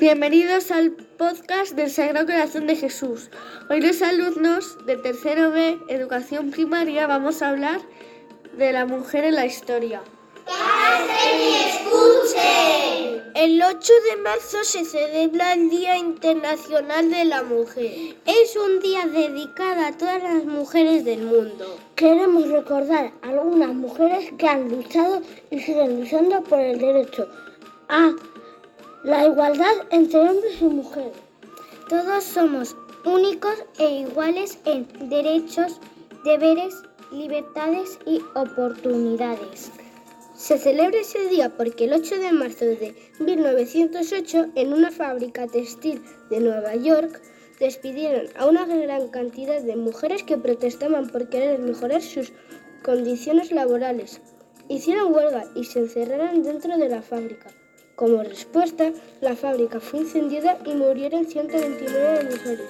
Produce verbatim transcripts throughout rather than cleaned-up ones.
Bienvenidos al podcast del Sagrado Corazón de Jesús. Hoy los alumnos de tercero B, Educación Primaria, vamos a hablar de la mujer en la historia. ¡Callen y escuchen! El ocho de marzo se celebra el Día Internacional de la Mujer. Es un día dedicado a todas las mujeres del mundo. Queremos recordar a algunas mujeres que han luchado y siguen luchando por el derecho a la igualdad entre hombres y mujeres. Todos somos únicos e iguales en derechos, deberes, libertades y oportunidades. Se celebra ese día porque el ocho de marzo de mil novecientos ocho, en una fábrica textil de Nueva York, despidieron a una gran cantidad de mujeres que protestaban por querer mejorar sus condiciones laborales. Hicieron huelga y se encerraron dentro de la fábrica. Como respuesta, la fábrica fue incendiada y murieron ciento veintinueve mujeres.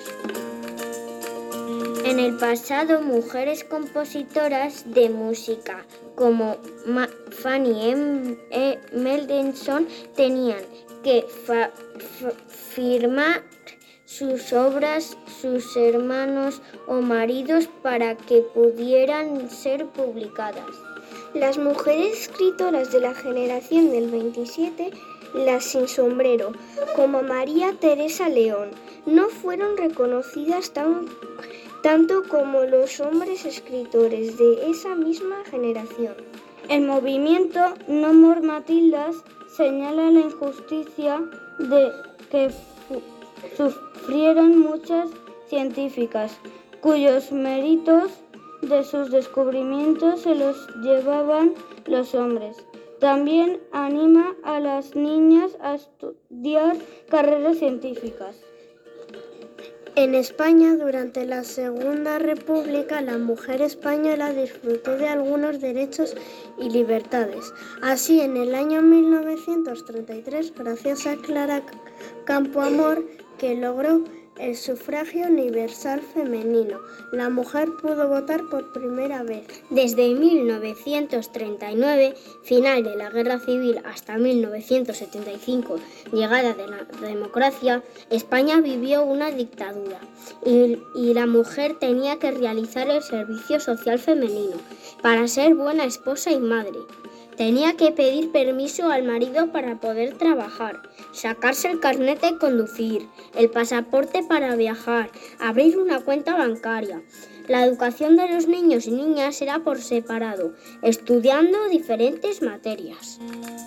En el pasado, mujeres compositoras de música como Ma- Fanny M. E. Mendelssohn tenían que fa- fa- firmar sus obras sus hermanos o maridos para que pudieran ser publicadas. Las mujeres escritoras de la generación del veintisiete, las sin sombrero, como María Teresa León, no fueron reconocidas tan, tanto como los hombres escritores de esa misma generación. El movimiento No More Matildas señala la injusticia de que fu- sufrieron muchas científicas, cuyos méritos de sus descubrimientos se los llevaban los hombres. También anima a las niñas a estudiar carreras científicas. En España, durante la Segunda República, la mujer española disfrutó de algunos derechos y libertades. Así, en el año mil novecientos treinta y tres, gracias a Clara Campoamor, que logró el sufragio universal femenino, la mujer pudo votar por primera vez. Desde mil novecientos treinta y nueve, final de la Guerra Civil, hasta mil novecientos setenta y cinco, llegada de la democracia, España vivió una dictadura y, y la mujer tenía que realizar el servicio social femenino para ser buena esposa y madre. Tenía que pedir permiso al marido para poder trabajar, sacarse el carnet de conducir, el pasaporte para viajar, abrir una cuenta bancaria. La educación de los niños y niñas era por separado, estudiando diferentes materias.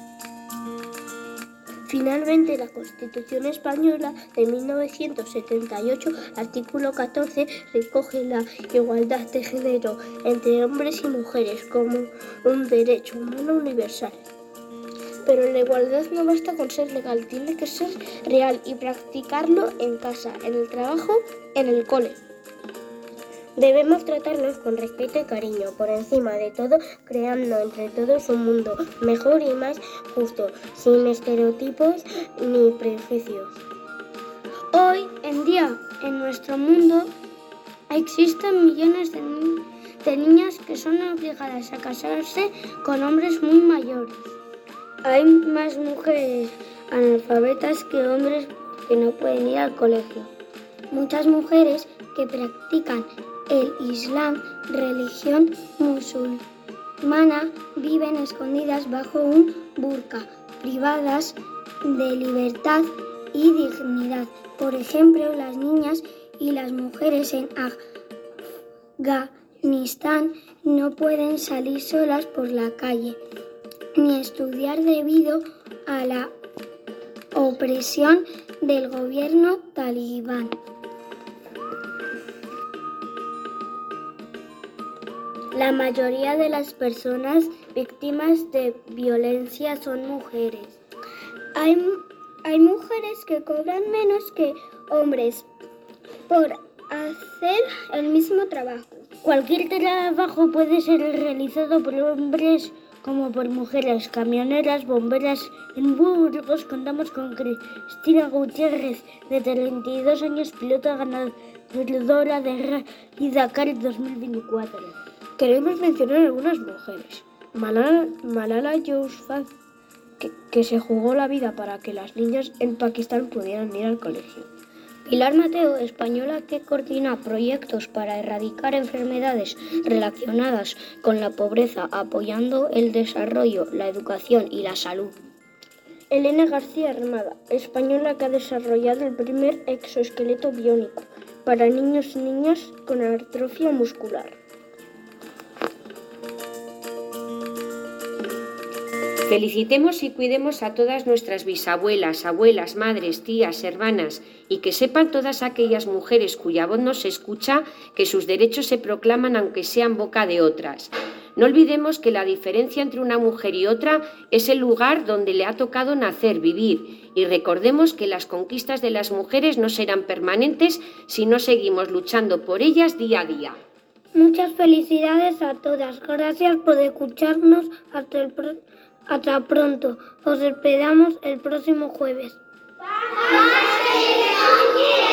Finalmente, la Constitución Española de mil novecientos setenta y ocho, artículo catorce, recoge la igualdad de género entre hombres y mujeres como un derecho humano universal. Pero la igualdad no basta con ser legal, tiene que ser real y practicarlo en casa, en el trabajo, en el cole. Debemos tratarnos con respeto y cariño, por encima de todo, creando entre todos un mundo mejor y más justo, sin estereotipos ni prejuicios. Hoy en día, en nuestro mundo, existen millones de, ni- de niñas que son obligadas a casarse con hombres muy mayores. Hay más mujeres analfabetas que hombres que no pueden ir al colegio. Muchas mujeres que practican el Islam, religión musulmana, viven escondidas bajo un burka, privadas de libertad y dignidad. Por ejemplo, las niñas y las mujeres en Afganistán no pueden salir solas por la calle ni estudiar debido a la opresión del gobierno talibán. La mayoría de las personas víctimas de violencia son mujeres. Hay, hay mujeres que cobran menos que hombres por hacer el mismo trabajo. Cualquier trabajo puede ser realizado por hombres como por mujeres. Camioneras, bomberas. En Burgos contamos con Cristina Gutiérrez, de treinta y dos años, pilota ganadora de Rally Dakar dos mil veinticuatro. Queremos mencionar algunas mujeres. Malala, Malala Yousafzai, que, que se jugó la vida para que las niñas en Pakistán pudieran ir al colegio. Pilar Mateo, española que coordina proyectos para erradicar enfermedades relacionadas con la pobreza, apoyando el desarrollo, la educación y la salud. Elena García Armada, española que ha desarrollado el primer exoesqueleto biónico para niños y niñas con atrofia muscular. Felicitemos y cuidemos a todas nuestras bisabuelas, abuelas, madres, tías, hermanas, y que sepan todas aquellas mujeres cuya voz no se escucha que sus derechos se proclaman aunque sean boca de otras. No olvidemos que la diferencia entre una mujer y otra es el lugar donde le ha tocado nacer, vivir, y recordemos que las conquistas de las mujeres no serán permanentes si no seguimos luchando por ellas día a día. Muchas felicidades a todas. Gracias por escucharnos. Hasta, el pro- hasta pronto. Os esperamos el próximo jueves. ¡Paz, que no quiera!